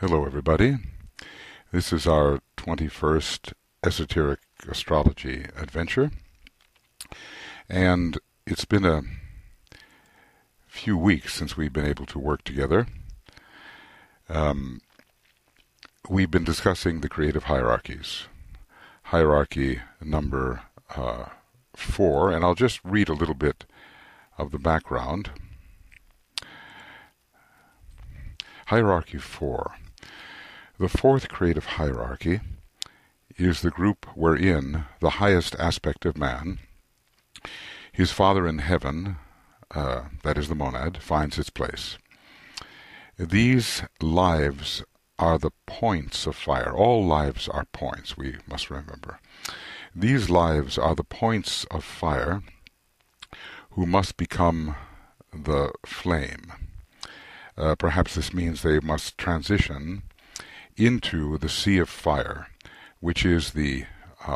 Hello, everybody. This is our 21st Esoteric Astrology adventure, and it's been a few weeks since we've been able to work together. We've been discussing the creative hierarchies, hierarchy number 4, and I'll just read a little bit of the background. Hierarchy 4. The fourth creative hierarchy is the group wherein the highest aspect of man, his father in heaven, that is the monad, finds its place. These lives are the points of fire. All lives are points, we must remember. These lives are the points of fire who must become the flame. Perhaps this means they must transition into the sea of fire, which is the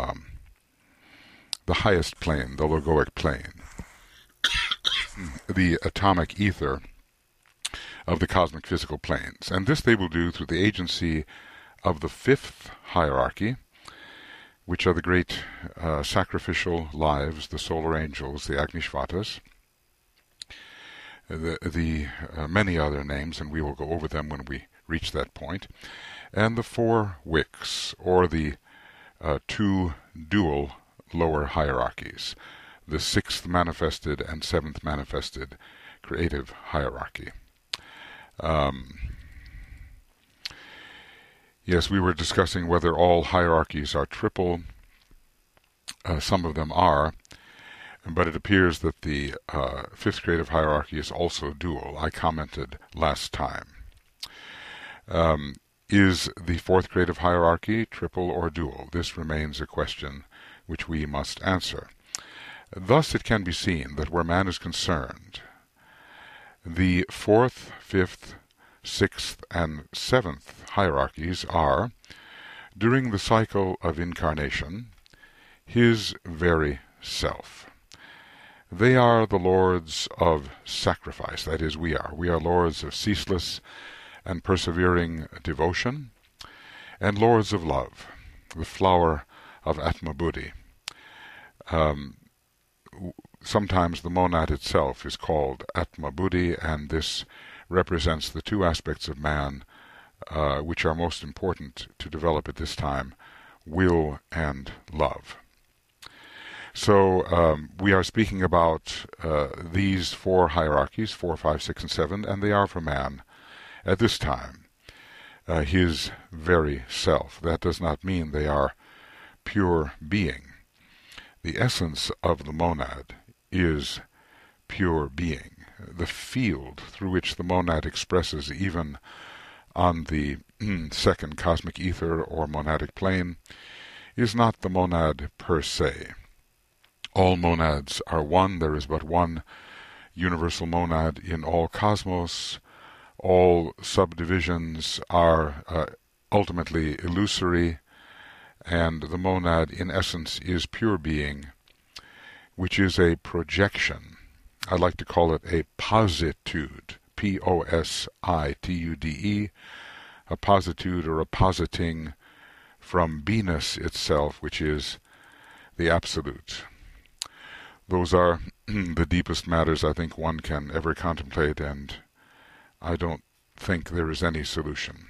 highest plane, the logoic plane, the atomic ether of the cosmic physical planes. And this they will do through the agency of the fifth hierarchy, which are the great sacrificial lives, the solar angels, the Agnishvatas, the many other names, and we will go over them when we reach that point, and the four wicks, or the two dual lower hierarchies, the sixth manifested and seventh manifested creative hierarchy. Yes, we were discussing whether all hierarchies are triple. Some of them are, but it appears that the fifth creative hierarchy is also dual. I commented last time. Is the fourth creative hierarchy triple or dual? This remains a question which we must answer. Thus it can be seen that where man is concerned, the fourth, fifth, sixth, and seventh hierarchies are, during the cycle of incarnation, his very self. They are the lords of sacrifice, that is, we are. We are lords of ceaseless and persevering devotion, and lords of love, the flower of Atma Buddhi. Sometimes the monad itself is called Atma Buddhi, and this represents the two aspects of man which are most important to develop at this time, will and love. So we are speaking about these four hierarchies, 4, 5, 6, and 7, and they are for man at this time, his very self. That does not mean they are pure being. The essence of the monad is pure being. The field through which the monad expresses even on the second cosmic ether or monadic plane is not the monad per se. All monads are one. There is but one universal monad in all cosmos. All subdivisions are ultimately illusory, and the monad in essence is pure being, which is a projection. I like to call it a positude, P-O-S-I-T-U-D-E, a positude or a positing from beingness itself, which is the absolute. Those are the deepest matters I think one can ever contemplate, and I don't think there is any solution,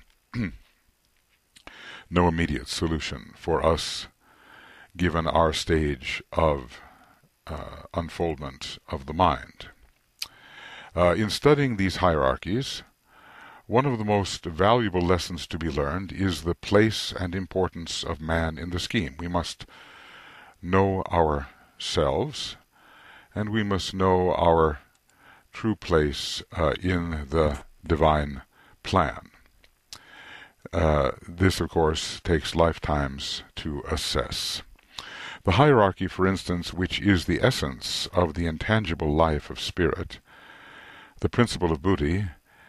no immediate solution for us, given our stage of unfoldment of the mind. In studying these hierarchies, one of the most valuable lessons to be learned is the place and importance of man in the scheme. We must know ourselves, and we must know our true place in the divine plan. This, of course, takes lifetimes to assess. The hierarchy, for instance, which is the essence of the intangible life of spirit, the principle of Buddhi,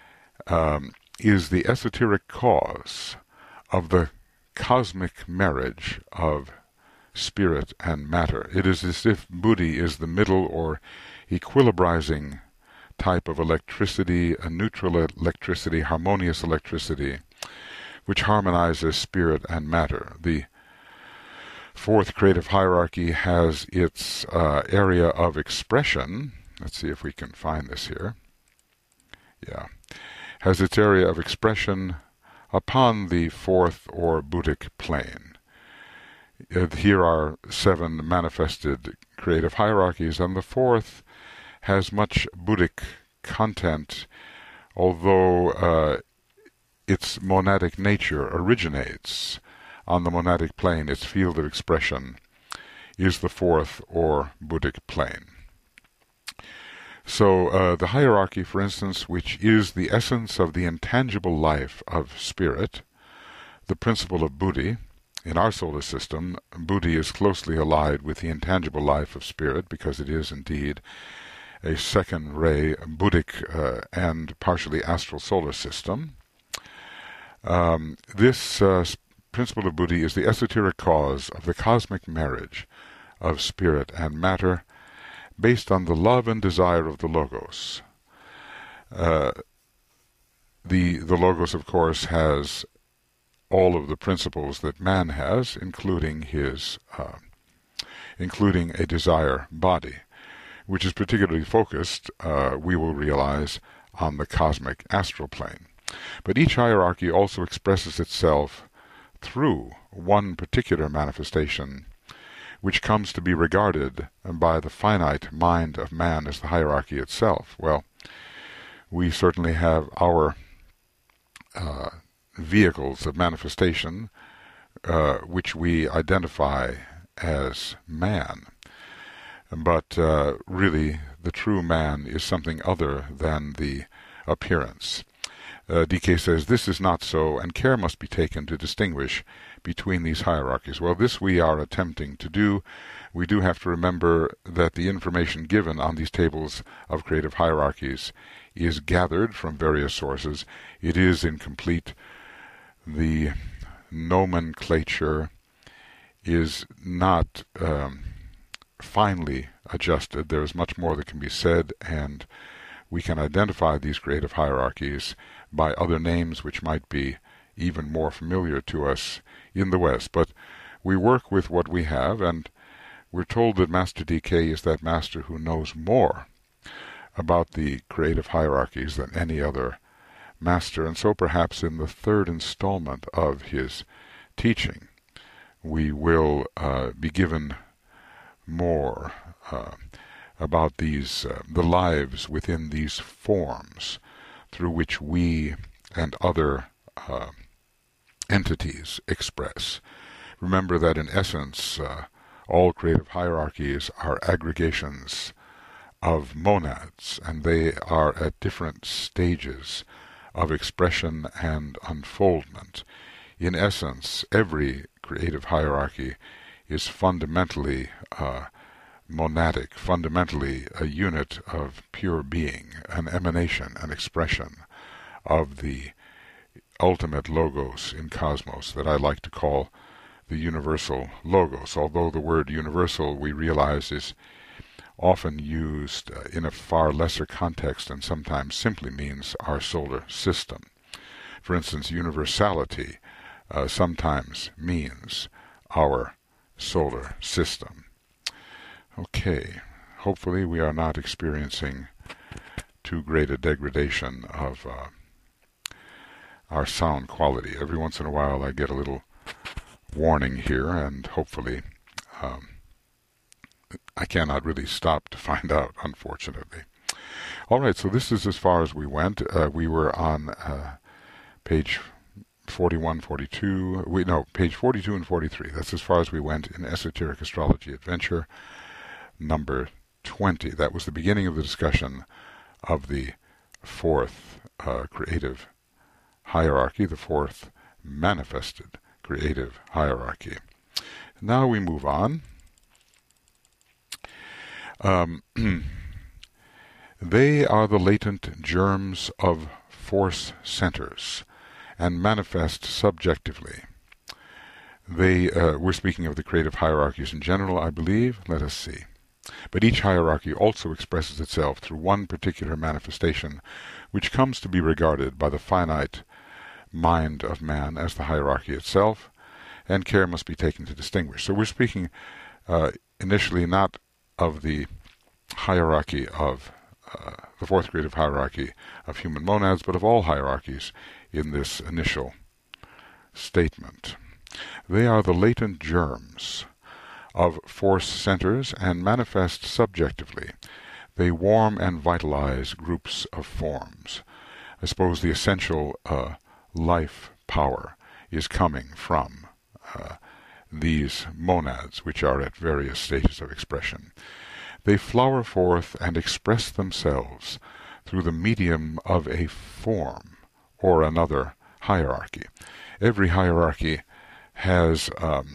is the esoteric cause of the cosmic marriage of spirit and matter. It is as if Buddhi is the middle or equilibrizing type of electricity, a neutral electricity, harmonious electricity, which harmonizes spirit and matter. The fourth creative hierarchy has its area of expression. Let's see if we can find this here. Yeah. Has its area of expression upon the fourth or Buddhic plane. Here are 7 manifested creative hierarchies, and the fourth has much Buddhic content, although its monadic nature originates on the monadic plane. Its field of expression is the fourth or Buddhic plane. So the hierarchy, for instance, which is the essence of the intangible life of spirit, the principle of Buddhi. In our solar system, Buddhi is closely allied with the intangible life of spirit because it is indeed a second-ray Buddhic and partially astral solar system. This principle of Buddhi is the esoteric cause of the cosmic marriage of spirit and matter, based on the love and desire of the Logos. The Logos, of course, has all of the principles that man has, including a desire body, which is particularly focused, we will realize, on the cosmic astral plane. But each hierarchy also expresses itself through one particular manifestation, which comes to be regarded by the finite mind of man as the hierarchy itself. Well, we certainly have our vehicles of manifestation, which we identify as man. But really, the true man is something other than the appearance. DK says, this is not so, and care must be taken to distinguish between these hierarchies. Well, this we are attempting to do. We do have to remember that the information given on these tables of creative hierarchies is gathered from various sources. It is incomplete. The nomenclature is not finely adjusted. There is much more that can be said, and we can identify these creative hierarchies by other names which might be even more familiar to us in the West. But we work with what we have, and we're told that Master DK is that master who knows more about the creative hierarchies than any other master. And so perhaps in the third installment of his teaching, we will be given more about these, the lives within these forms through which we and other entities express. Remember that in essence, all creative hierarchies are aggregations of monads, and they are at different stages of expression and unfoldment. In essence, every creative hierarchy is fundamentally monadic, fundamentally a unit of pure being, an emanation, an expression of the ultimate Logos in cosmos that I like to call the universal Logos, although the word universal, we realize, is often used in a far lesser context and sometimes simply means our solar system. For instance, universality sometimes means our solar system. Okay, hopefully we are not experiencing too great a degradation of our sound quality. Every once in a while I get a little warning here, and hopefully I cannot really stop to find out, unfortunately. All right, so this is as far as we went. We were on page 41, 42, page 42 and 43. That's as far as we went in Esoteric Astrology Adventure number 20. That was the beginning of the discussion of the fourth creative hierarchy, the fourth manifested creative hierarchy. Now we move on. They are the latent germs of force centers and manifest subjectively. We're speaking of the creative hierarchies in general, I believe. Let us see. But each hierarchy also expresses itself through one particular manifestation, which comes to be regarded by the finite mind of man as the hierarchy itself, and care must be taken to distinguish. So we're speaking initially not of the hierarchy of the fourth creative hierarchy of human monads, but of all hierarchies in this initial statement. They are the latent germs of force centers and manifest subjectively. They warm and vitalize groups of forms. I suppose the essential life power is coming from these monads, which are at various stages of expression. They flower forth and express themselves through the medium of a form or another hierarchy. Every hierarchy has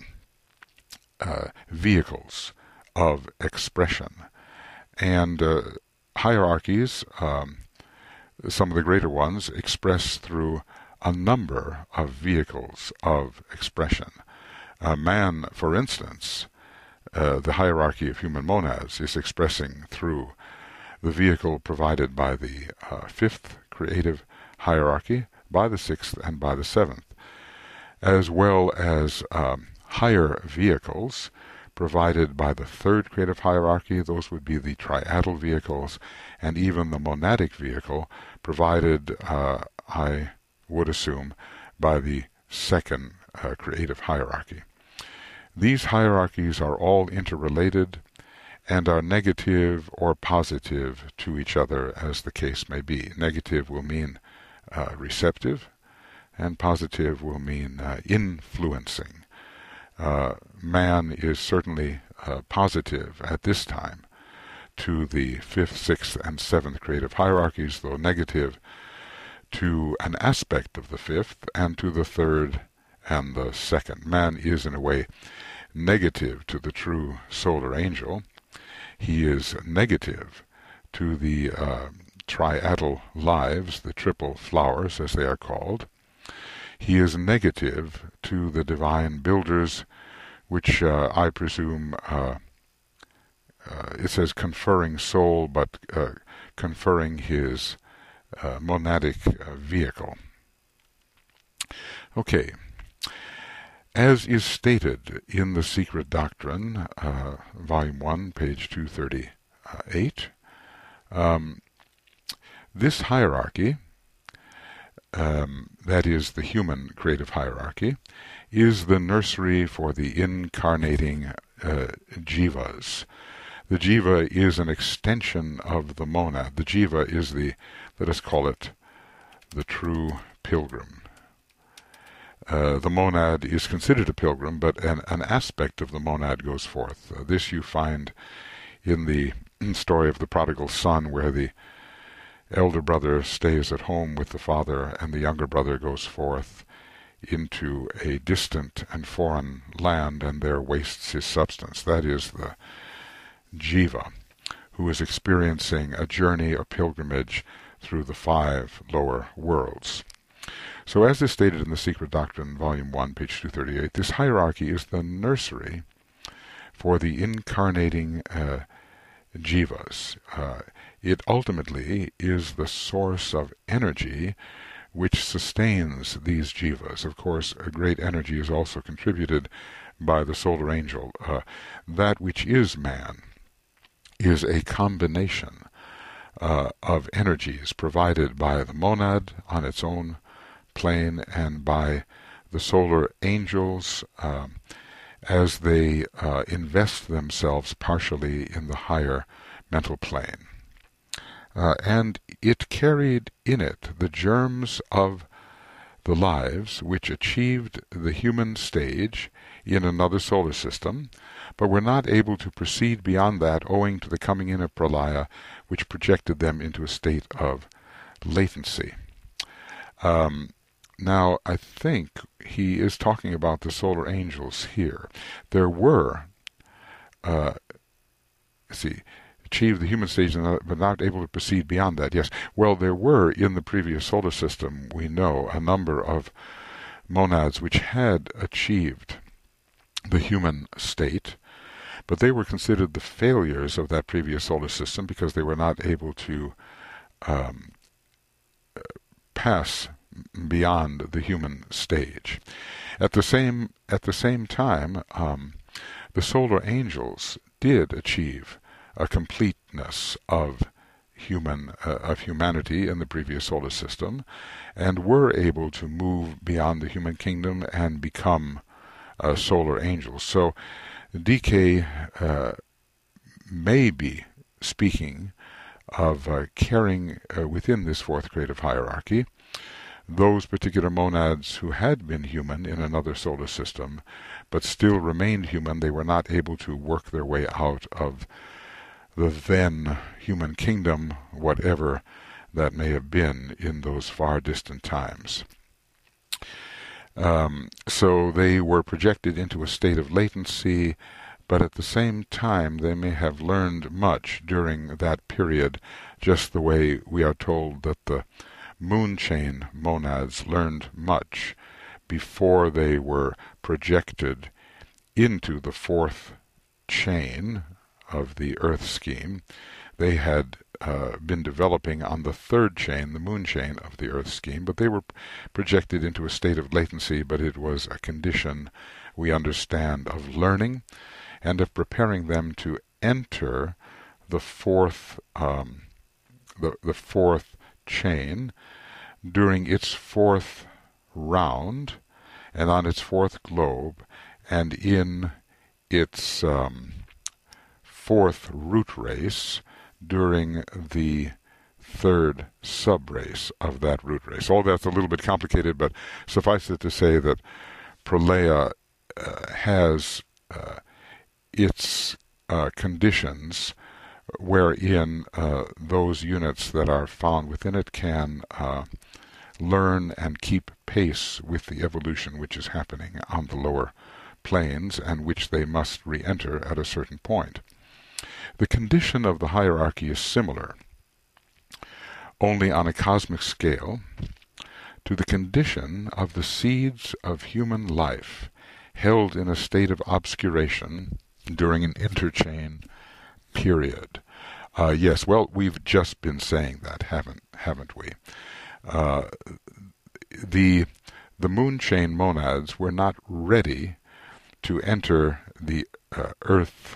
vehicles of expression, and hierarchies, some of the greater ones, express through a number of vehicles of expression. Man, for instance, the hierarchy of human monads is expressing through the vehicle provided by the fifth creative hierarchy, by the sixth, and by the seventh, as well as higher vehicles provided by the third creative hierarchy. Those would be the triadal vehicles, and even the monadic vehicle provided, I would assume, by the second creative hierarchy. These hierarchies are all interrelated and are negative or positive to each other, as the case may be. Negative will mean receptive, and positive will mean influencing. Man is certainly positive at this time to the fifth, sixth, and seventh creative hierarchies, though negative to an aspect of the fifth and to the third and the second. Man is, in a way, negative to the true solar angel. He is negative to the triadal lives, the triple flowers, as they are called. He is negative to the divine builders, which I presume, it says conferring soul, but conferring his monadic vehicle. Okay. As is stated in The Secret Doctrine, Volume 1, page 238, this hierarchy, that is the human creative hierarchy, is the nursery for the incarnating jivas. The jiva is an extension of the monad. The jiva is the, let us call it, the true pilgrim. The monad is considered a pilgrim, but an aspect of the monad goes forth. This you find in the story of the prodigal son, where the elder brother stays at home with the father, and the younger brother goes forth into a distant and foreign land, and there wastes his substance. That is the jiva, who is experiencing a journey, a pilgrimage, through the 5 lower worlds. So as is stated in The Secret Doctrine, Volume 1, page 238, this hierarchy is the nursery for the incarnating jivas. It ultimately is the source of energy which sustains these jivas. Of course, a great energy is also contributed by the solar angel. That which is man is a combination of energies provided by the monad on its own plane and by the solar angels as they invest themselves partially in the higher mental plane. And it carried in it the germs of the lives which achieved the human stage in another solar system, but were not able to proceed beyond that owing to the coming in of pralaya, which projected them into a state of latency. Now, I think he is talking about the solar angels here. There were, achieved the human stage but not able to proceed beyond that. Yes, well, there were in the previous solar system, we know, a number of monads which had achieved the human state, but they were considered the failures of that previous solar system because they were not able to pass beyond the human stage. At the same time, the solar angels did achieve a completeness of humanity in the previous solar system, and were able to move beyond the human kingdom and become solar angels. So DK may be speaking of carrying within this fourth grade of hierarchy those particular monads who had been human in another solar system, but still remained human. They were not able to work their way out of the then human kingdom, whatever that may have been in those far distant times. So they were projected into a state of latency, but at the same time they may have learned much during that period, just the way we are told that the moon chain monads learned much before they were projected into the fourth chain of the Earth scheme. They had been developing on the third chain, the moon chain of the Earth scheme, but they were projected into a state of latency, but it was a condition, we understand, of learning and of preparing them to enter the fourth the fourth chain during its fourth round and on its fourth globe and in its fourth root race during the third sub-race of that root race. All that's a little bit complicated, but suffice it to say that Pralaya has its conditions wherein those units that are found within it can learn and keep pace with the evolution which is happening on the lower planes and which they must re-enter at a certain point. The condition of the hierarchy is similar, only on a cosmic scale, to the condition of the seeds of human life held in a state of obscuration during an interchain period. Yes, well, we've just been saying that, haven't we? The moon chain monads were not ready to enter the Earth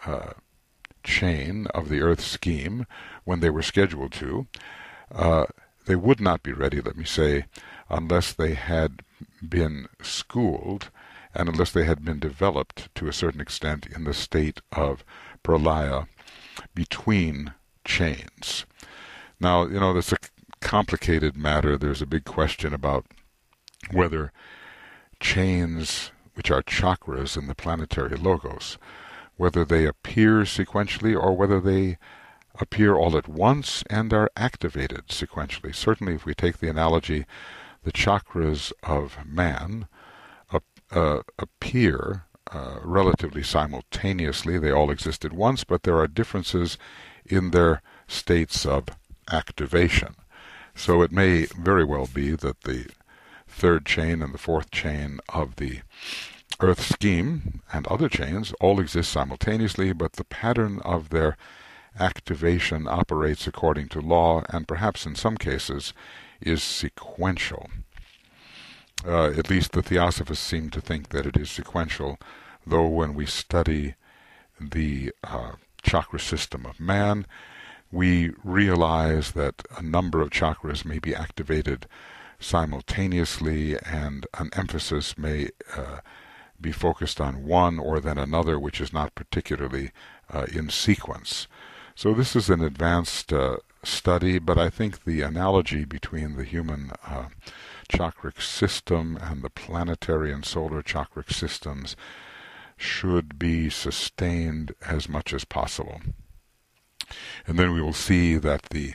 chain of the Earth scheme when they were scheduled to. They would not be ready, let me say, unless they had been schooled and unless they had been developed to a certain extent in the state of Pralaya between chains. Now, that's a complicated matter. There's a big question about whether chains, which are chakras in the planetary logos, whether they appear sequentially or whether they appear all at once and are activated sequentially. Certainly, if we take the analogy, the chakras of man appear relatively simultaneously. They all exist at once, but there are differences in their states of activation. So it may very well be that the third chain and the fourth chain of the Earth scheme and other chains all exist simultaneously, but the pattern of their activation operates according to law and perhaps in some cases is sequential. At least the Theosophists seem to think that it is sequential, though when we study the chakra system of man, we realize that a number of chakras may be activated simultaneously and an emphasis may be focused on one or then another, which is not particularly in sequence. So this is an advanced study, but I think the analogy between the human chakric system and the planetary and solar chakric systems should be sustained as much as possible. And then we will see that the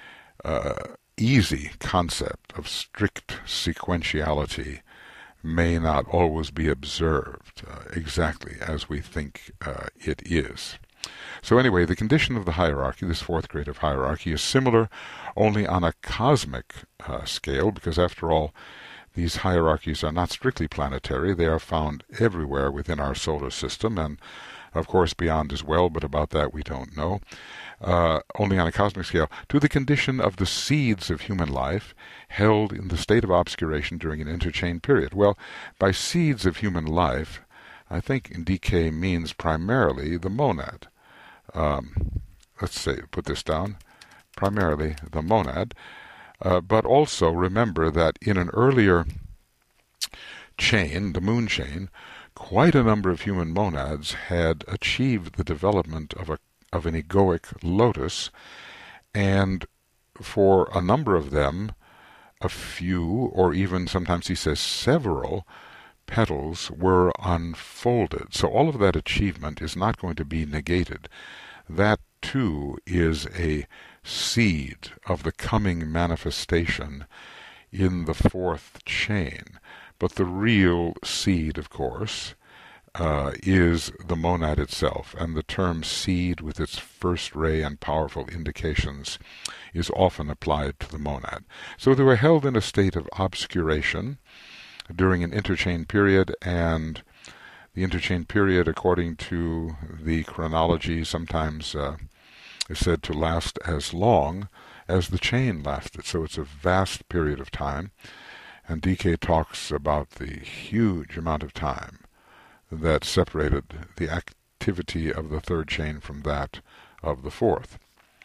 easy concept of strict sequentiality may not always be observed exactly as we think it is. So anyway, the condition of the hierarchy, this fourth grade of hierarchy, is similar only on a cosmic scale, because after all, these hierarchies are not strictly planetary. They are found everywhere within our solar system, and of course beyond as well, but about that we don't know, only on a cosmic scale, to the condition of the seeds of human life held in the state of obscuration during an interchain period. Well, by seeds of human life, I think in DK means primarily the monad. Let's say, put this down, primarily the monad, but also remember that in an earlier chain, the moon chain, quite a number of human monads had achieved the development of an egoic lotus, and for a number of them, a few, or even sometimes he says several, petals were unfolded. So all of that achievement is not going to be negated. That too is a seed of the coming manifestation in the fourth chain. But the real seed, of course, is the monad itself, and the term seed with its first ray and powerful indications is often applied to the monad. So they were held in a state of obscuration during an interchain period, and the interchain period, according to the chronology, sometimes is said to last as long as the chain lasted. So it's a vast period of time, and DK talks about the huge amount of time that separated the activity of the third chain from that of the fourth.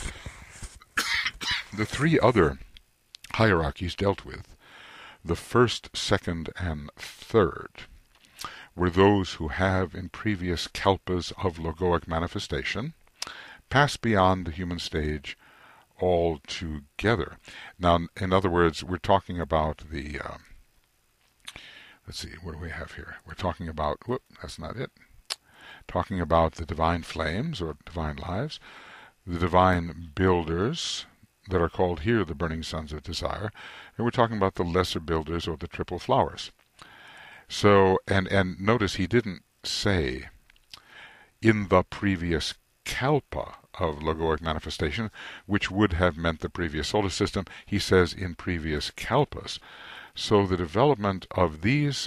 The three other hierarchies dealt with, the first, second, and third, were those who have in previous kalpas of logoic manifestation passed beyond the human stage altogether. Now, in other words, we're talking about the let's see, what do we have here? We're talking about, that's not it. Talking about the divine flames or divine lives, the divine builders that are called here the burning sons of desire, and we're talking about the lesser builders or the triple flowers. So, and notice he didn't say in the previous kalpa of logoic manifestation, which would have meant the previous solar system. He says in previous kalpas. So the development of these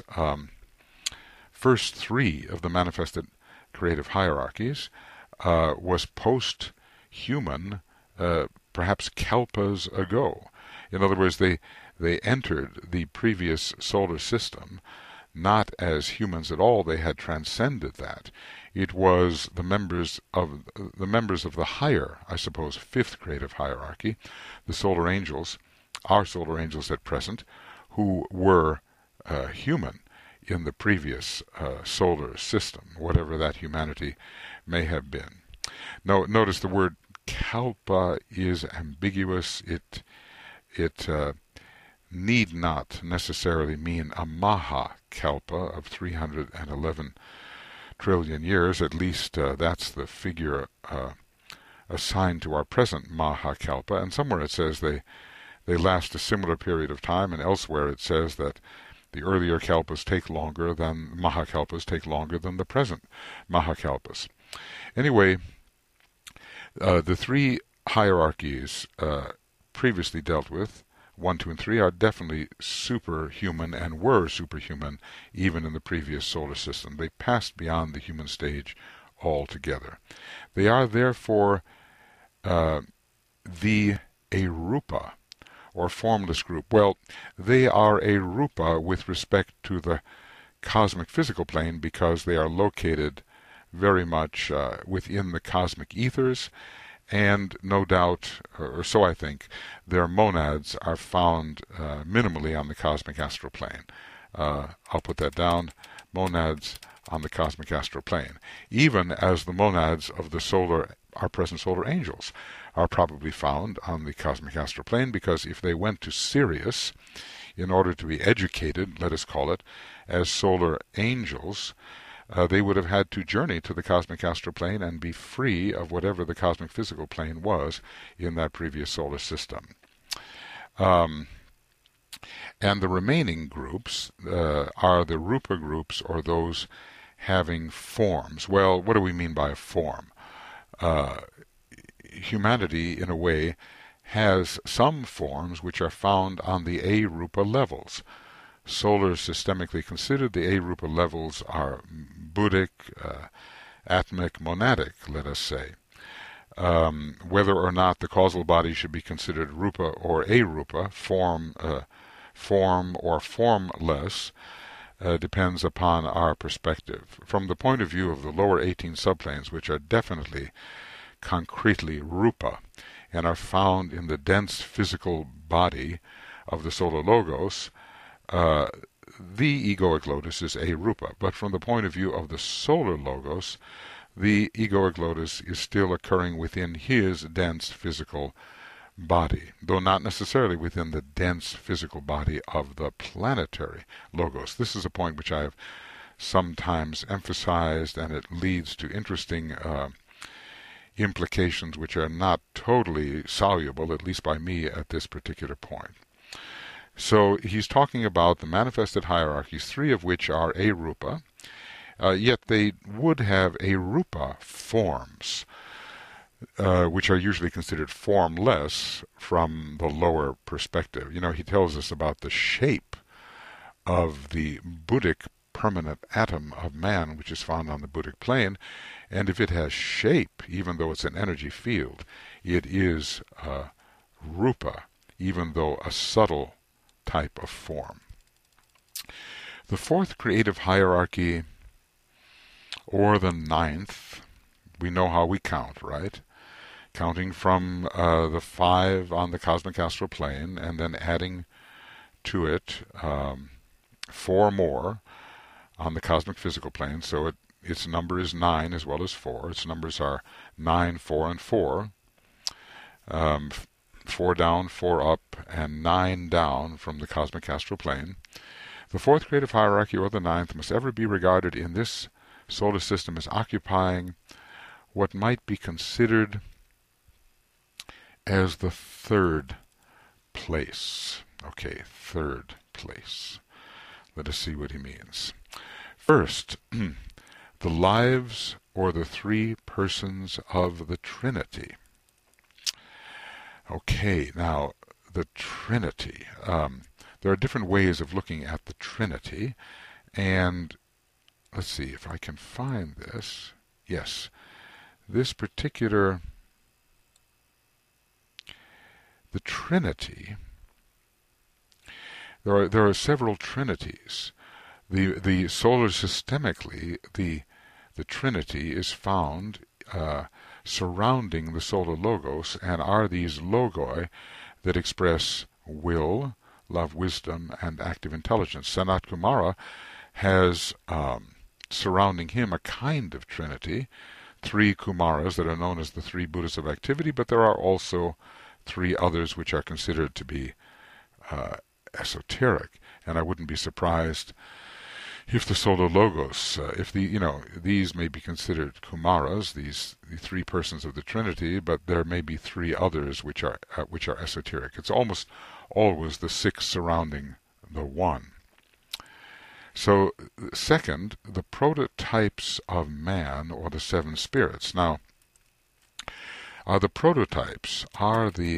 first three of the manifested creative hierarchies was post-human, perhaps kalpas ago. In other words, they entered the previous solar system not as humans at all. They had transcended that. It was the members of the higher, I suppose, fifth creative hierarchy, the solar angels, our solar angels at present, who were human in the previous solar system, whatever that humanity may have been. Now, notice the word kalpa is ambiguous. It need not necessarily mean a maha kalpa of 311 trillion years. At least that's the figure assigned to our present maha kalpa. And somewhere it says they last a similar period of time, and elsewhere it says that the earlier kalpas take longer than mahakalpas take longer than the present mahakalpas. Anyway, the three hierarchies previously dealt with, 1, 2, and 3, are definitely superhuman and were superhuman even in the previous solar system. They passed beyond the human stage altogether. They are therefore the arupa, or formless group. Well, they are a rupa with respect to the cosmic physical plane because they are located very much within the cosmic ethers, and no doubt, or so I think, their monads are found minimally on the cosmic astral plane. I'll put that down, monads on the cosmic astral plane, even as the monads of the our present solar angels are probably found on the cosmic astral plane, because if they went to Sirius in order to be educated, let us call it, as solar angels, they would have had to journey to the cosmic astral plane and be free of whatever the cosmic physical plane was in that previous solar system. And the remaining groups are the rupa groups, or those having forms. Well, what do we mean by a form? Humanity, in a way, has some forms which are found on the arupa levels. Solar systemically considered, the arupa levels are Buddhic, atmic monadic, let us say. Whether or not the causal body should be considered rupa or arupa, form or formless, depends upon our perspective. From the point of view of the lower 18 subplanes, which are definitely concretely rupa and are found in the dense physical body of the solar logos, the egoic lotus is arupa. But from the point of view of the solar logos, the egoic lotus is still occurring within his dense physical body, though not necessarily within the dense physical body of the planetary logos. This is a point which I have sometimes emphasized, and it leads to interesting implications which are not totally soluble, at least by me, at this particular point. So he's talking about the manifested hierarchies, 3 of which are arupa, yet they would have arupa forms, which are usually considered formless from the lower perspective. He tells us about the shape of the Buddhic permanent atom of man, which is found on the Buddhic plane, and if it has shape, even though it's an energy field, it is rupa, even though a subtle type of form. The 4th creative hierarchy, or the 9th, we know how we count, right? Counting from the 5 on the cosmic astral plane and then adding to it 4 more on the cosmic physical plane. So its number is 9 as well as 4. Its numbers are 9, 4, and 4. 4 down, 4 up, and 9 down from the cosmic astral plane. The 4th creative hierarchy, or the 9th, must ever be regarded in this solar system as occupying what might be considered as the 3rd place. Okay, 3rd place. Let us see what he means. First, the lives or the 3 persons of the Trinity. Okay, now the Trinity. There are different ways of looking at the Trinity, and let's see if I can find this. Yes, this particular, the Trinity, there are several Trinities. The solar systemically, the Trinity is found surrounding the solar logos, and are these logoi that express will, love, wisdom, and active intelligence. Sanat Kumara has surrounding him a kind of Trinity, 3 Kumaras that are known as the 3 Buddhas of activity, but there are also 3 others which are considered to be esoteric, and I wouldn't be surprised if the solar logos, these may be considered Kumaras, the 3 persons of the Trinity, but there may be 3 others which are esoteric. It's almost always the 6 surrounding the 1. So, second, the prototypes of man, or the 7 spirits. Now, the prototypes are the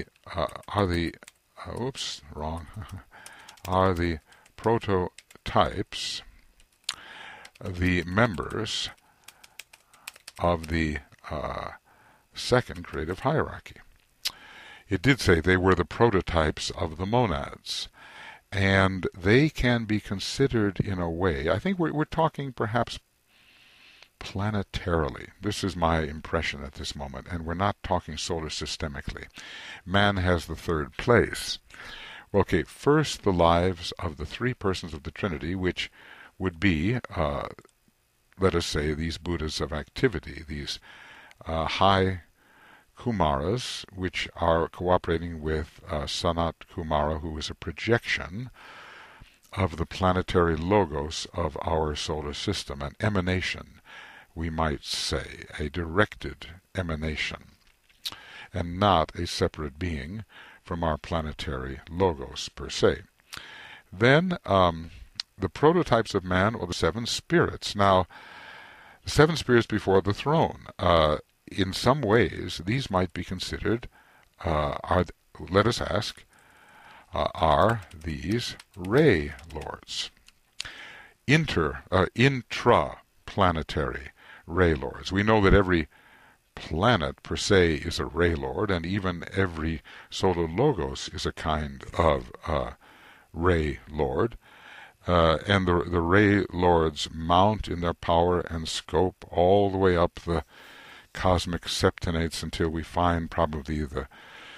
prototypes, the members of the 2nd creative hierarchy. It did say they were the prototypes of the monads, and they can be considered in a way, I think we're talking perhaps planetarily. This is my impression at this moment, and we're not talking solar systemically. Man has the 3rd place. Okay, first the lives of the 3 persons of the Trinity, which would be, let us say, these Buddhas of activity, these high Kumaras, which are cooperating with Sanat Kumara, who is a projection of the planetary logos of our solar system, an emanation, we might say, a directed emanation, and not a separate being from our planetary logos per se. Then the prototypes of man, or the 7 spirits. Now, the 7 spirits before the throne. In some ways, these might be considered, let us ask, are these ray lords? Intraplanetary ray lords. We know that every planet per se is a ray lord, and even every solar logos is a kind of ray lord. And the ray lords mount in their power and scope all the way up the cosmic septenates until we find probably the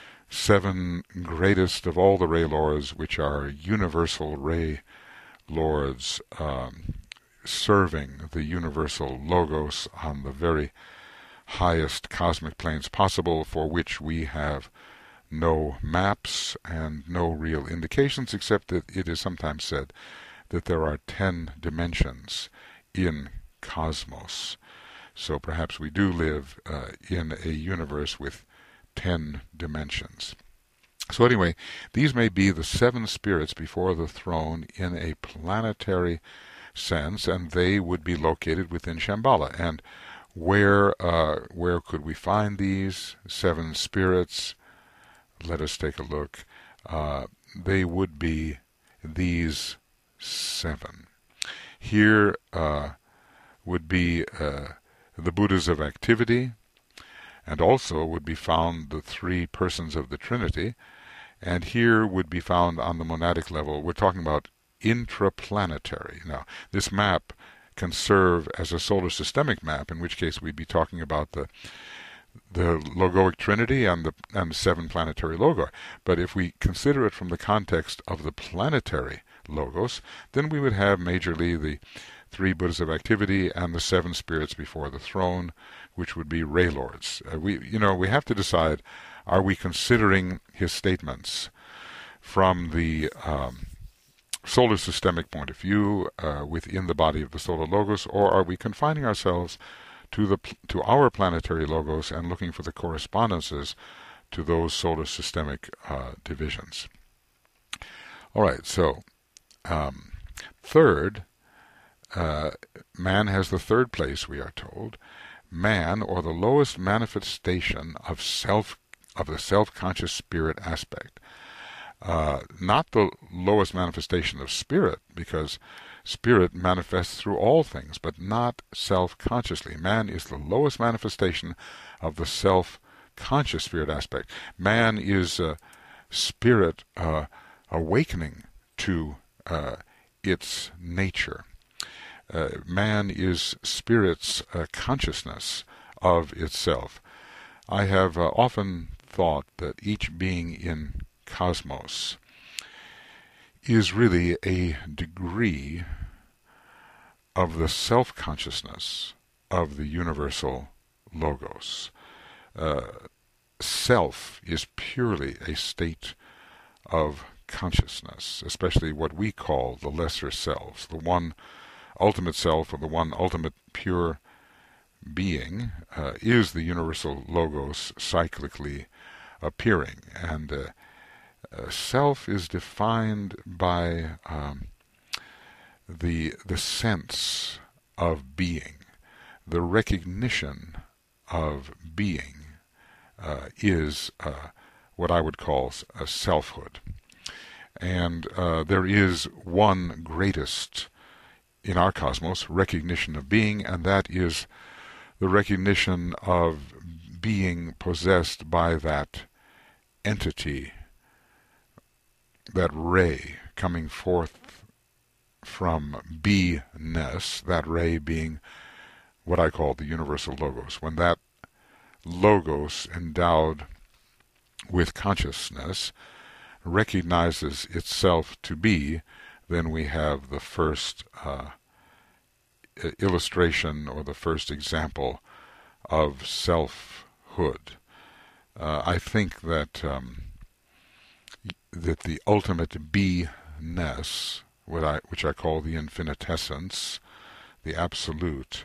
7 greatest of all the ray lords, which are universal ray lords, serving the universal logos on the very highest cosmic planes possible, for which we have no maps and no real indications, except that it is sometimes said that there are 10 dimensions in cosmos. So perhaps we do live in a universe with 10 dimensions. So anyway, these may be the 7 spirits before the throne in a planetary sense, and they would be located within Shambhala. And where could we find these 7 spirits? Let us take a look. They would be these 7. Here would be the Buddhas of activity, and also would be found the 3 persons of the Trinity, and here would be found on the monadic level. We're talking about intraplanetary. Now, this map can serve as a solar systemic map, in which case we'd be talking about the logoic trinity and the 7 planetary logi. But if we consider it from the context of the planetary logos, then we would have majorly the 3 Buddhas of activity and the 7 spirits before the throne, which would be ray lords. We have to decide: are we considering his statements from the solar systemic point of view within the body of the solar logos, or are we confining ourselves to our planetary logos and looking for the correspondences to those solar systemic divisions? All right, so third, man has the 3rd place, we are told. Man, or the lowest manifestation of the self-conscious spirit aspect. Not the lowest manifestation of spirit, because spirit manifests through all things, but not self-consciously. Man is the lowest manifestation of the self-conscious spirit aspect. Man is spirit awakening to its nature. Man is spirit's consciousness of itself. I have often thought that each being in cosmos is really a degree of the self-consciousness of the universal logos. Self is purely a state of consciousness, especially what we call the lesser selves. The one ultimate self, or the one ultimate pure being, is the universal logos cyclically appearing. And self is defined by the sense of being. The recognition of being is what I would call a selfhood. And there is one greatest in our cosmos recognition of being, and that is the recognition of being possessed by that entity, that ray coming forth from be-ness, that ray being what I call the universal logos. When that logos, endowed with consciousness, recognizes itself to be, then we have the first illustration, or the first example of selfhood. I think that the ultimate be-ness, which I call the infinitessence, the absolute,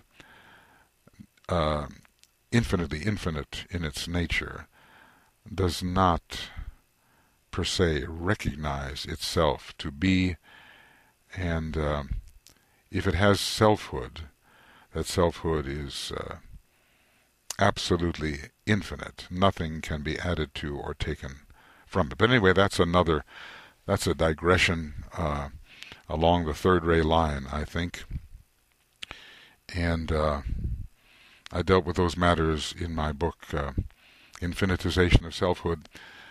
infinitely infinite in its nature, does not per se recognize itself to be, and if it has selfhood, that selfhood is absolutely infinite. Nothing can be added to or taken from it. But anyway, that's a digression along the 3rd ray line, I think. And I dealt with those matters in my book, Infinitization of Selfhood.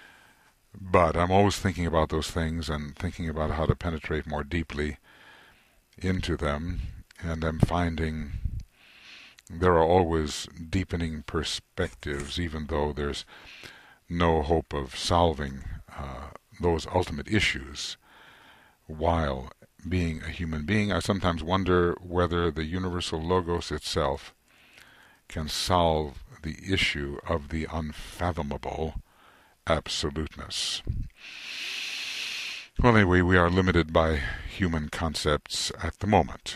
But I'm always thinking about those things and thinking about how to penetrate more deeply into them. And I'm finding there are always deepening perspectives, even though there's no hope of solving those ultimate issues while being a human being. I sometimes wonder whether the universal logos itself can solve the issue of the unfathomable absoluteness. Well, anyway, we are limited by human concepts at the moment,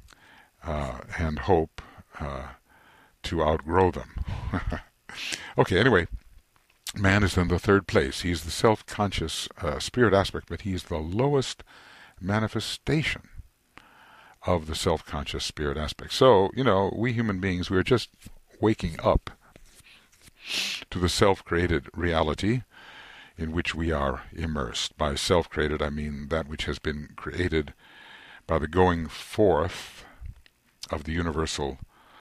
and hope to outgrow them. Okay, anyway, man is in the third place. He's the self-conscious spirit aspect, but he's the lowest manifestation of the self-conscious spirit aspect. So, we human beings, we're just waking up to the self-created reality in which we are immersed. By self-created, I mean that which has been created by the going forth of the universal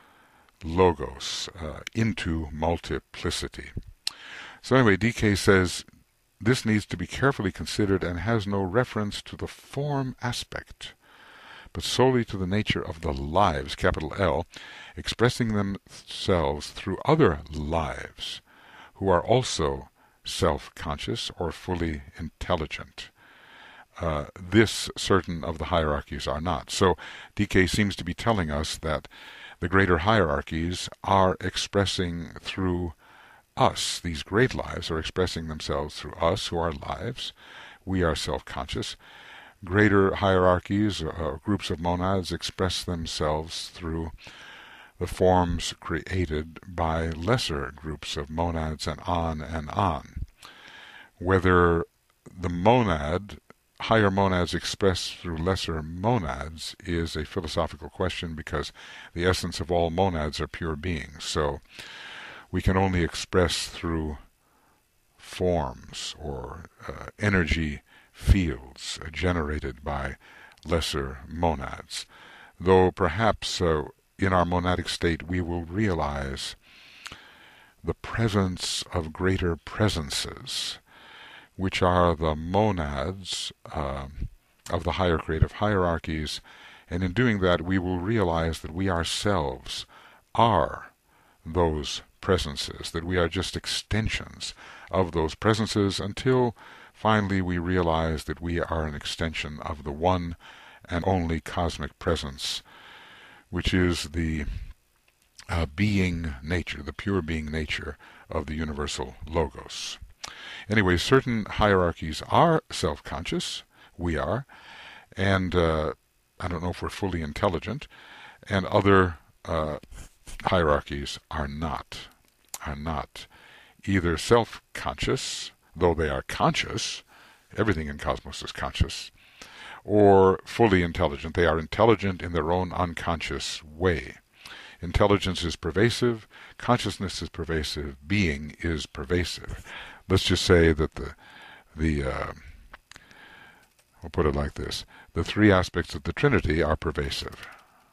logos into multiplicity. So anyway, DK says, this needs to be carefully considered and has no reference to the form aspect, but solely to the nature of the lives, capital L, expressing themselves through other lives who are also self-conscious or fully intelligent. This certain of the hierarchies are not. So DK seems to be telling us that the greater hierarchies are expressing through us. These great lives are expressing themselves through us, who are lives. We are self-conscious. Greater hierarchies, groups of monads, express themselves through the forms created by lesser groups of monads, and on and on. Whether the higher monads expressed through lesser monads is a philosophical question, because the essence of all monads are pure beings. So we can only express through forms or energy fields generated by lesser monads. Though perhaps in our monadic state we will realize the presence of greater presences, which are the monads of the higher creative hierarchies, and in doing that we will realize that we ourselves are those presences, that we are just extensions of those presences, until finally we realize that we are an extension of the one and only cosmic presence, which is the being nature, the pure being nature of the universal logos. Anyway, certain hierarchies are self-conscious, we are, and I don't know if we're fully intelligent, and other hierarchies are not either self-conscious, though they are conscious, everything in cosmos is conscious, or fully intelligent. They are intelligent in their own unconscious way. Intelligence is pervasive, consciousness is pervasive, being is pervasive. Let's just say that we'll put it like this: the three aspects of the Trinity are pervasive.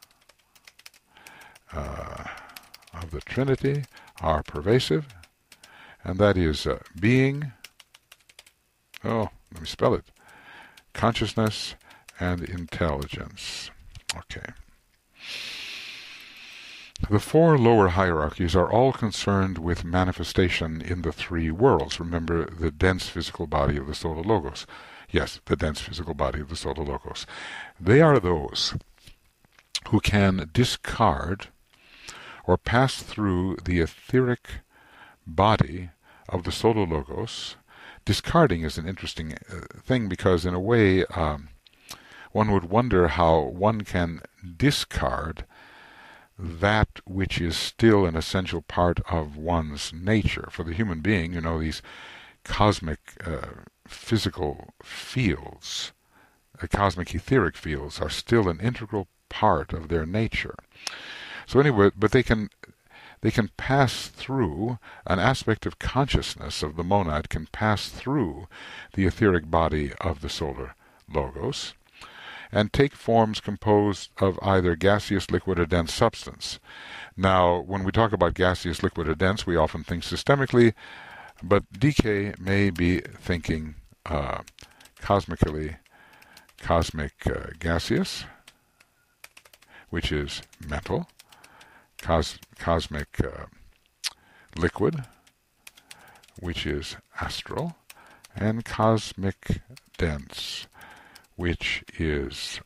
Of the Trinity are pervasive, and that is being, let me spell it, consciousness, and intelligence. Okay. The four lower hierarchies are all concerned with manifestation in the three worlds. Remember, the dense physical body of the Solar Logos. Yes, the dense physical body of the Solar Logos. They are those who can discard or pass through the etheric body of the Solar Logos. Discarding is an interesting thing, because in a way one would wonder how one can discard that which is still an essential part of one's nature. For the human being, these cosmic physical fields, cosmic etheric fields, are still an integral part of their nature. So anyway, but they can pass through, an aspect of consciousness of the monad can pass through the etheric body of the Solar Logos, and take forms composed of either gaseous, liquid, or dense substance. Now, when we talk about gaseous, liquid, or dense, we often think systemically, but DK may be thinking cosmic gaseous, which is mental, cosmic liquid, which is astral, and cosmic dense, which is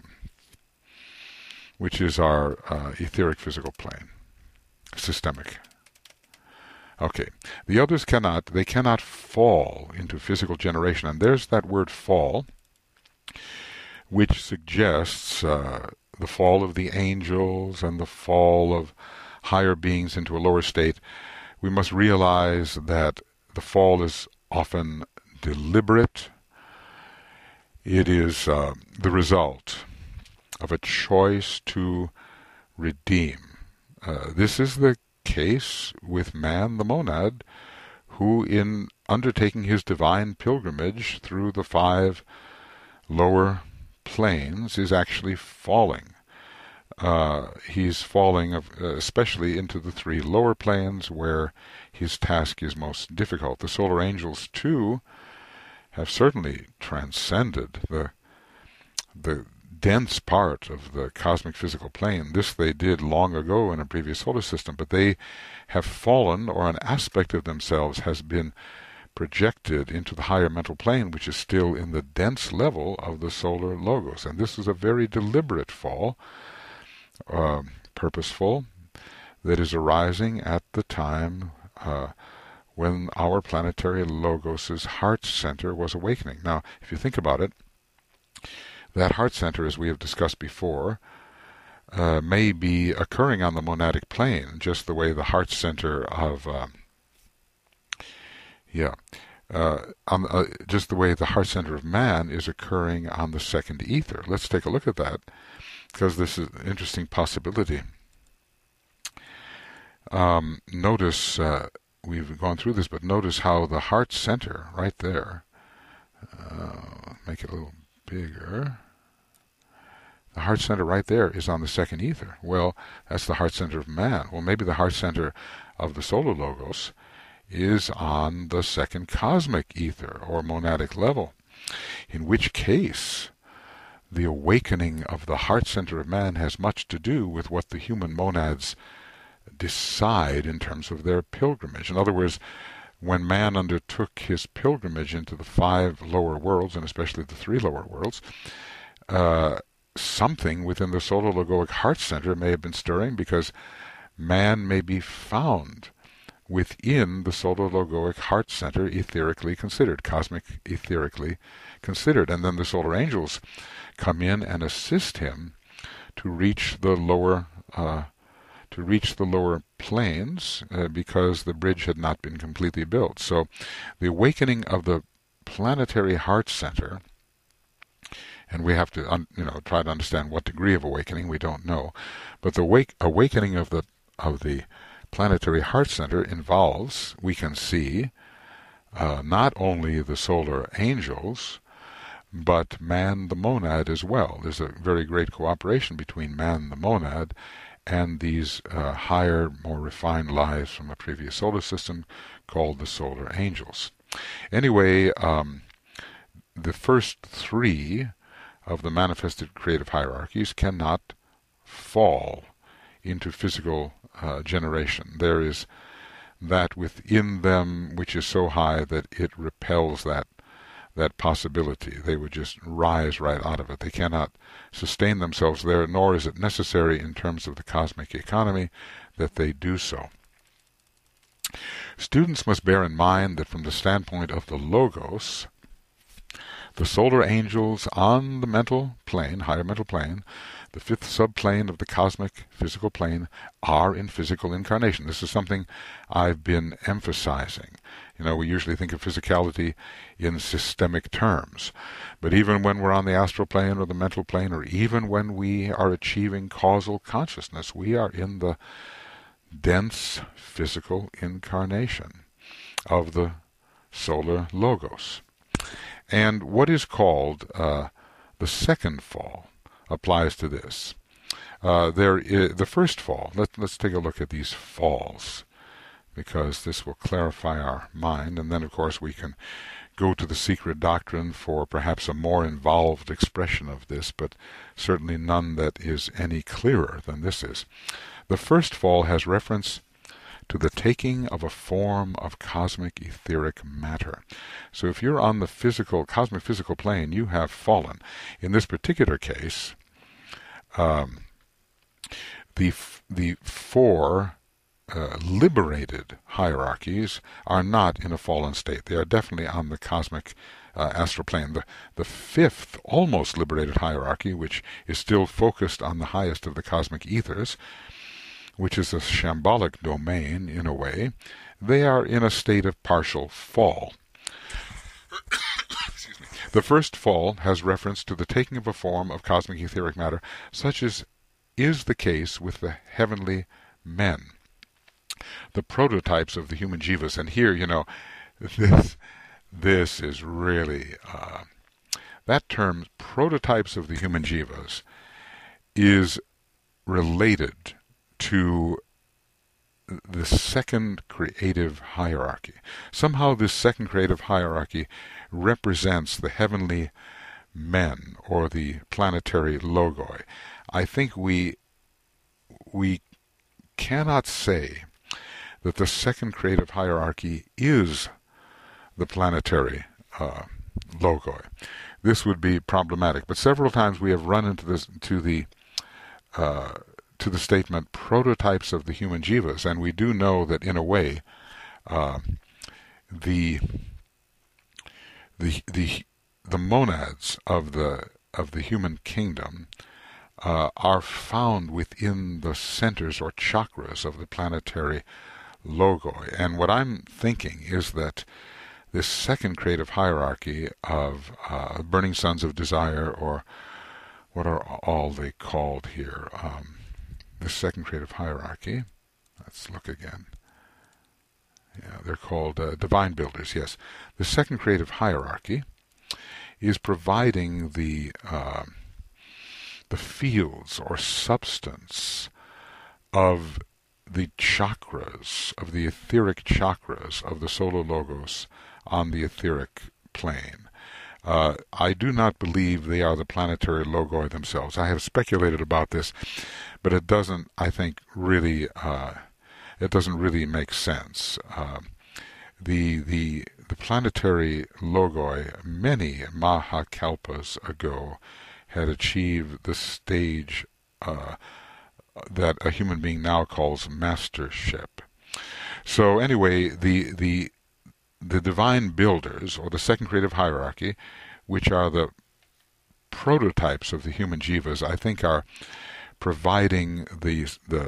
our etheric physical plane, systemic. Okay, the others cannot fall into physical generation, and there's that word fall, which suggests the fall of the angels and the fall of higher beings into a lower state. We must realize that the fall is often deliberate. It is the result of a choice to redeem. This is the case with man, the monad, who in undertaking his divine pilgrimage through the 5 lower planes is actually falling. He's falling especially into the 3 lower planes where his task is most difficult. The solar angels too have certainly transcended the dense part of the cosmic physical plane. This they did long ago in a previous solar system, but they have fallen, or an aspect of themselves has been projected into the higher mental plane, which is still in the dense level of the solar logos. And this is a very deliberate fall, purposeful, that is arising at the time when our planetary logos's heart center was awakening. Now, if you think about it, that heart center, as we have discussed before, may be occurring on the monadic plane, just the way the heart center of just the way the heart center of man is occurring on the second ether. Let's take a look at that, because this is an interesting possibility. Notice, we've gone through this, but notice how the heart center right there, make it a little bigger. The heart center right there is on the second ether. Well, that's the heart center of man. Well, maybe the heart center of the solar logos is on the second cosmic ether or monadic level, in which case the awakening of the heart center of man has much to do with what the human monads decide in terms of their pilgrimage. In other words, when man undertook his pilgrimage into the 5 lower worlds, and especially the 3 lower worlds, something within the solar logoic heart center may have been stirring, because man may be found within the solar logoic heart center, etherically considered, cosmic etherically considered. And then the solar angels come in and assist him to reach the lower planes, because the bridge had not been completely built. So the awakening of the planetary heart center, and we have to try to understand what degree of awakening, we don't know, but the awakening of the planetary heart center involves, we can see, not only the solar angels, but man the monad as well. There's a very great cooperation between man the monad and these higher, more refined lives from a previous solar system called the solar angels. Anyway, the first 3 of the manifested creative hierarchies cannot fall into physical generation. There is that within them which is so high that it repels that possibility. They would just rise right out of it. They cannot sustain themselves there, nor is it necessary in terms of the cosmic economy that they do so. Students must bear in mind that from the standpoint of the logos, the solar angels on the mental plane, higher mental plane, the 5th subplane of the cosmic physical plane, are in physical incarnation. This is something I've been emphasizing. We usually think of physicality in systemic terms, but even when we're on the astral plane or the mental plane, or even when we are achieving causal consciousness, we are in the dense physical incarnation of the solar logos. And what is called the The second fall applies to this. The first fall, let's take a look at these falls, because this will clarify our mind, and then of course we can go to the secret doctrine for perhaps a more involved expression of this, but certainly none that is any clearer than this is. The first fall has reference to the taking of a form of cosmic etheric matter. So if you're on the cosmic physical plane, you have fallen. In this particular case, the four liberated hierarchies are not in a fallen state. They are definitely on the cosmic astral plane. The fifth, almost liberated hierarchy, which is still focused on the highest of the cosmic ethers, which is a shambolic domain in a way, they are in a state of partial fall. Excuse me. The first fall has reference to the taking of a form of cosmic etheric matter, such as is the case with the heavenly men, the prototypes of the human jivas. And here, this is really that term, prototypes of the human jivas, is related to the second creative hierarchy. Somehow this second creative hierarchy represents the heavenly men, or the planetary logoi. I think we cannot say that the second creative hierarchy is the planetary logoi. This would be problematic. But several times we have run into this, to the statement prototypes of the human jivas, and we do know that in a way the monads of the human kingdom are found within the centers or chakras of the planetary logoi. And what I'm thinking is that this second creative hierarchy of burning suns of desire, or what are all they called here? The second creative hierarchy. Let's look again. Yeah, they're called divine builders. Yes, the second creative hierarchy is providing the fields or substance of the chakras, of the etheric chakras of the Solar Logos on the etheric plane. I do not believe they are the planetary logoi themselves. I have speculated about this, but it doesn't, I think, really make sense. The planetary logoi, many Mahakalpas ago, had achieved the stage that a human being now calls mastership. So anyway, the divine builders, or the second creative hierarchy, which are the prototypes of the human jivas, I think are providing the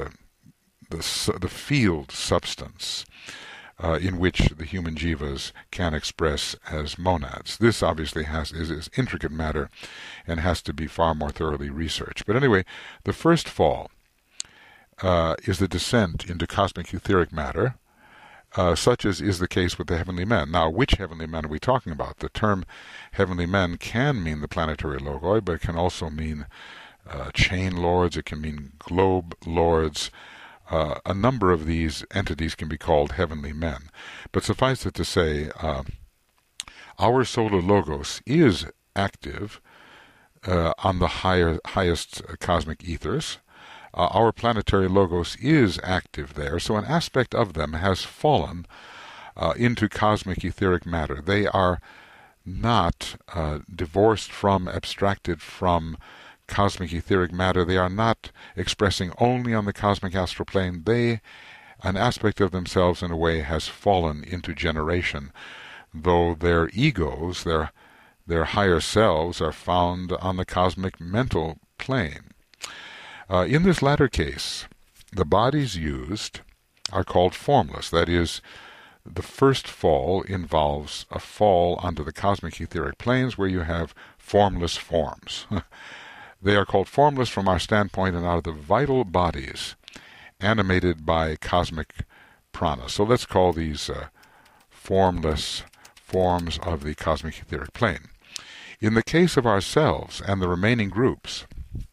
field substance in which the human jivas can express as monads. This obviously is intricate matter and has to be far more thoroughly researched. But anyway, the first fall is the descent into cosmic etheric matter, such as is the case with the heavenly men. Now, which heavenly men are we talking about? The term heavenly men can mean the planetary logoi, but it can also mean chain lords, it can mean globe lords. A number of these entities can be called heavenly men. But suffice it to say, our Solar Logos is active on the highest cosmic ethers. Our planetary logos is active there, so an aspect of them has fallen into cosmic etheric matter. They are not divorced from, abstracted from cosmic etheric matter. They are not expressing only on the cosmic astral plane. An aspect of themselves in a way has fallen into generation, though their egos, their higher selves, are found on the cosmic mental plane. In this latter case, the bodies used are called formless. That is, the first fall involves a fall onto the cosmic etheric planes where you have formless forms. They are called formless from our standpoint and are the vital bodies animated by cosmic prana. So let's call these formless forms of the cosmic etheric plane. In the case of ourselves and the remaining groups,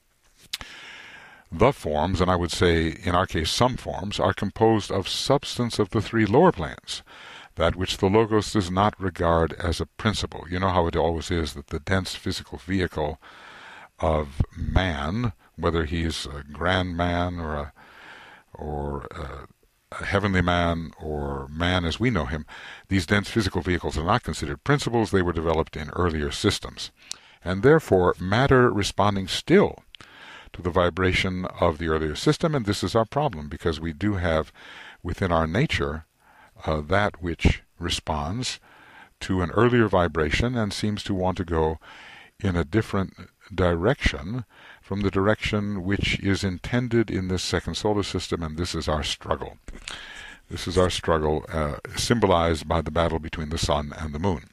the forms, and I would say in our case some forms, are composed of substance of the three lower planes, that which the Logos does not regard as a principle. You know how it always is that the dense physical vehicle of man, whether he's a grand man or a heavenly man or man as we know him, these dense physical vehicles are not considered principles. They were developed in earlier systems. And therefore, matter responding still to the vibration of the earlier system, and this is our problem, because we do have within our nature that which responds to an earlier vibration and seems to want to go in a different direction from the direction which is intended in this second solar system, and this is our struggle. This is our struggle, symbolized by the battle between the sun and the moon.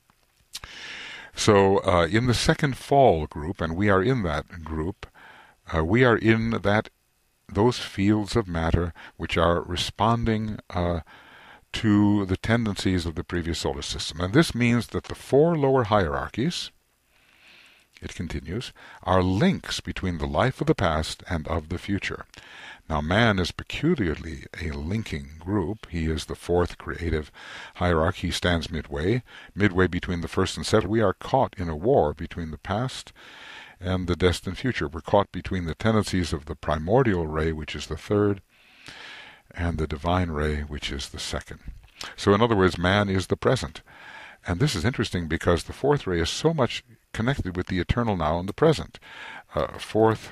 So in the second fall group, and we are in that group, we are in those fields of matter which are responding to the tendencies of the previous solar system. And this means that the four lower hierarchies, it continues, are links between the life of the past and of the future. Now, man is peculiarly a linking group. He is the fourth creative hierarchy. He stands midway between the first and seventh. We are caught in a war between the past and the destined future. We're caught between the tendencies of the primordial ray, which is the third, and the divine ray, which is the second. So in other words, man is the present. And this is interesting because the fourth ray is so much connected with the eternal now and the present. Fourth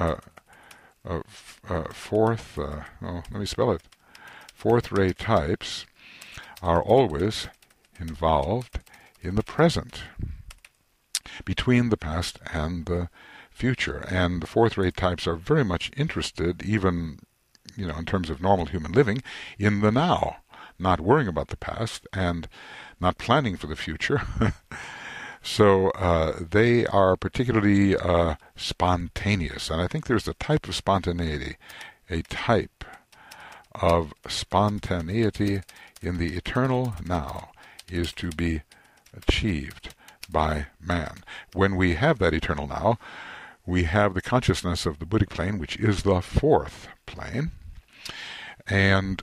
ray types are always involved in the present, between the past and the future. And the fourth ray types are very much interested, even in terms of normal human living, in the now, not worrying about the past and not planning for the future. So they are particularly spontaneous. And I think there's a type of spontaneity in the eternal now is to be achieved by man. When we have that eternal now, we have the consciousness of the Buddhic plane, which is the fourth plane. And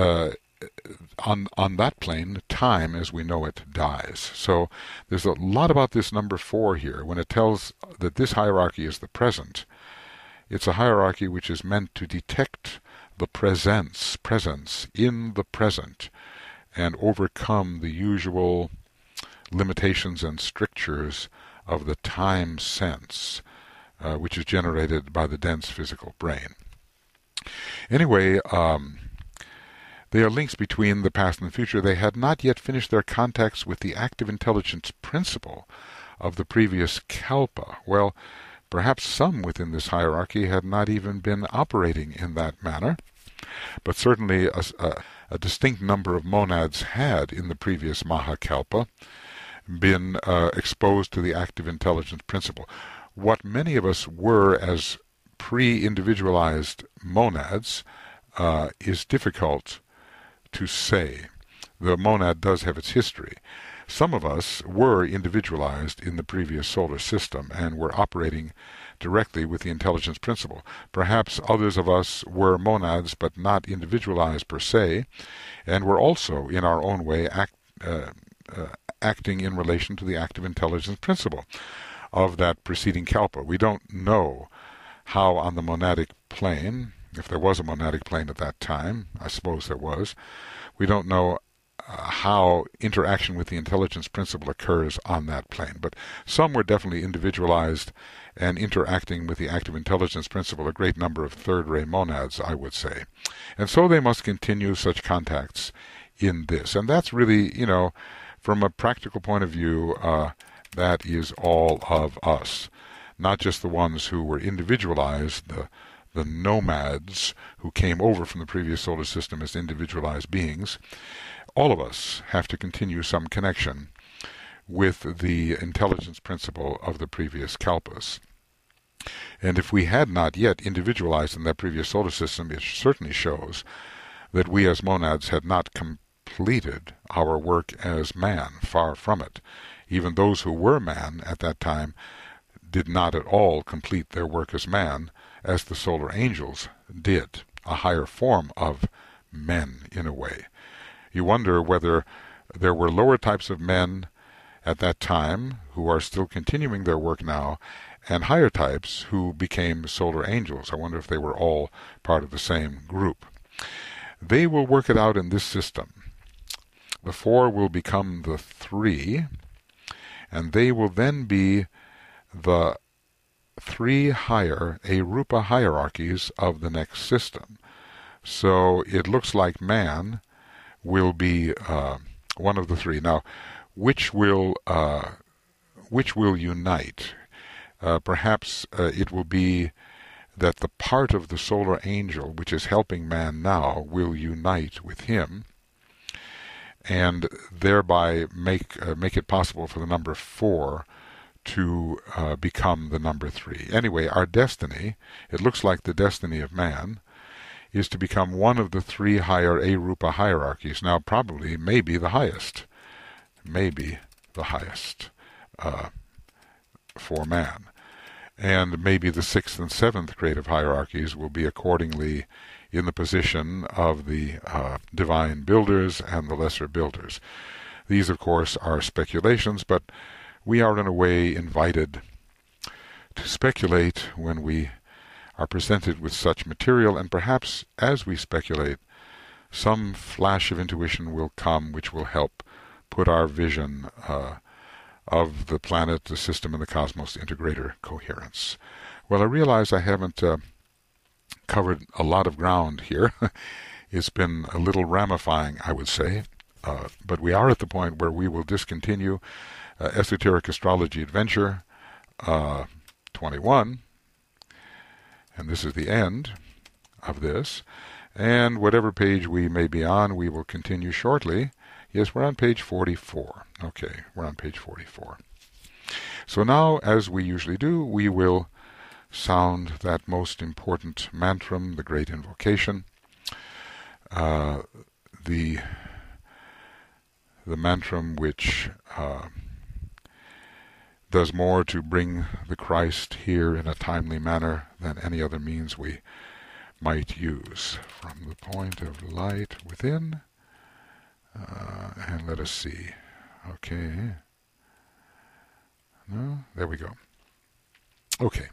on that plane, time as we know it dies. So there's a lot about this number 4 here. When it tells that this hierarchy is the present, it's a hierarchy which is meant to detect the presence in the present and overcome the usual limitations and strictures of the time sense, which is generated by the dense physical brain. Anyway, they are links between the past and the future. They had not yet finished their contacts with the active intelligence principle of the previous kalpa. Well, perhaps some within this hierarchy had not even been operating in that manner, but certainly a distinct number of monads had in the previous Mahakalpa been exposed to the active intelligence principle. What many of us were as pre-individualized monads is difficult to say. The monad does have its history. Some of us were individualized in the previous solar system and were operating directly with the intelligence principle. Perhaps others of us were monads but not individualized per se, and were also in our own way acting in relation to the active intelligence principle of that preceding kalpa. We don't know how on the monadic plane, if there was a monadic plane at that time, I suppose there was, we don't know how interaction with the intelligence principle occurs on that plane. But some were definitely individualized and interacting with the active intelligence principle, a great number of third-ray monads, I would say. And so they must continue such contacts in this. And that's really, from a practical point of view, that is all of us. Not just the ones who were individualized, the nomads who came over from the previous solar system as individualized beings. All of us have to continue some connection with the intelligence principle of the previous kalpas. And if we had not yet individualized in that previous solar system, it certainly shows that we as monads had not completed our work as man, far from it. even those who were man at that time did not at all complete their work as man, as the solar angels did, a higher form of men in a way. You wonder whether there were lower types of men at that time who are still continuing their work now, and higher types who became solar angels. I wonder if they were all part of the same group. They will work it out in this system. The 4 will become the 3, and they will then be the 3 higher Arupa hierarchies of the next system. So it looks like man will be one of the 3. Now, which will unite? Perhaps it will be that the part of the solar angel which is helping man now will unite with him, and thereby make it possible for the number 4 to become the number 3. Anyway, our destiny, it looks like the destiny of man, is to become one of the 3 higher Arupa hierarchies. Now, probably, maybe the highest. Maybe the highest for man. And maybe the 6th and 7th creative hierarchies will be accordingly in the position of the divine builders and the lesser builders. These, of course, are speculations, but we are in a way invited to speculate when we are presented with such material, and perhaps as we speculate, some flash of intuition will come which will help put our vision of the planet, the system, and the cosmos into greater coherence. Well, I realize I haven't covered a lot of ground here. It's been a little ramifying, I would say, but we are at the point where we will discontinue Esoteric Astrology Adventure 21, and this is the end of this. And whatever page we may be on, we will continue shortly. Yes, we're on page 44. Okay, we're on page 44. So now, as we usually do, we will sound that most important mantram, the great invocation, the mantram which does more to bring the Christ here in a timely manner than any other means we might use. From the point of light within, and let us see. Okay. No, there we go. Okay.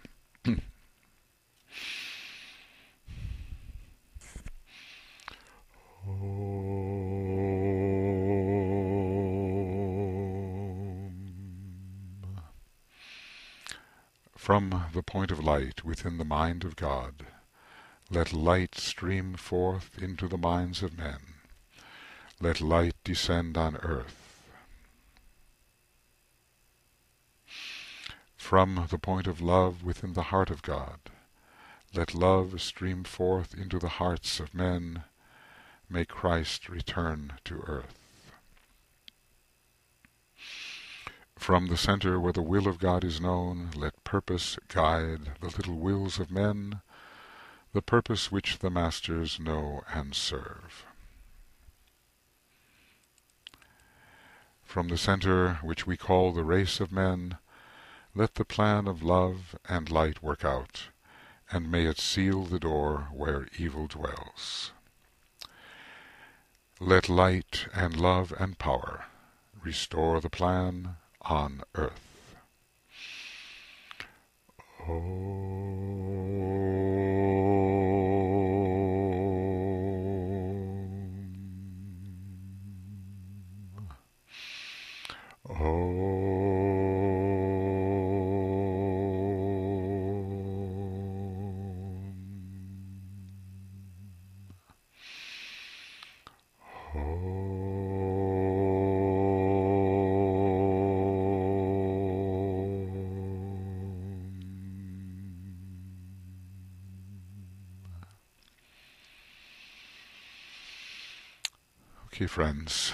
From the point of light within the mind of God, let light stream forth into the minds of men. Let light descend on earth. From the point of love within the heart of God, let love stream forth into the hearts of men. May Christ return to earth. From the center where the will of God is known, let purpose guide the little wills of men, the purpose which the masters know and serve. From the center which we call the race of men, let the plan of love and light work out, and may it seal the door where evil dwells. Let light and love and power restore the plan on earth. Okay, friends,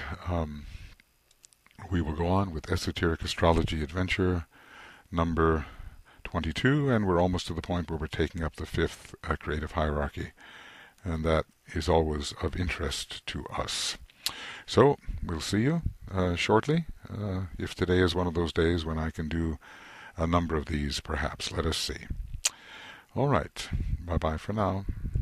we will go on with Esoteric Astrology Adventure number 22, and we're almost to the point where we're taking up the 5th creative hierarchy, and that is always of interest to us. So we'll see you shortly. If today is one of those days when I can do a number of these, perhaps. Let us see. All right. Bye-bye for now.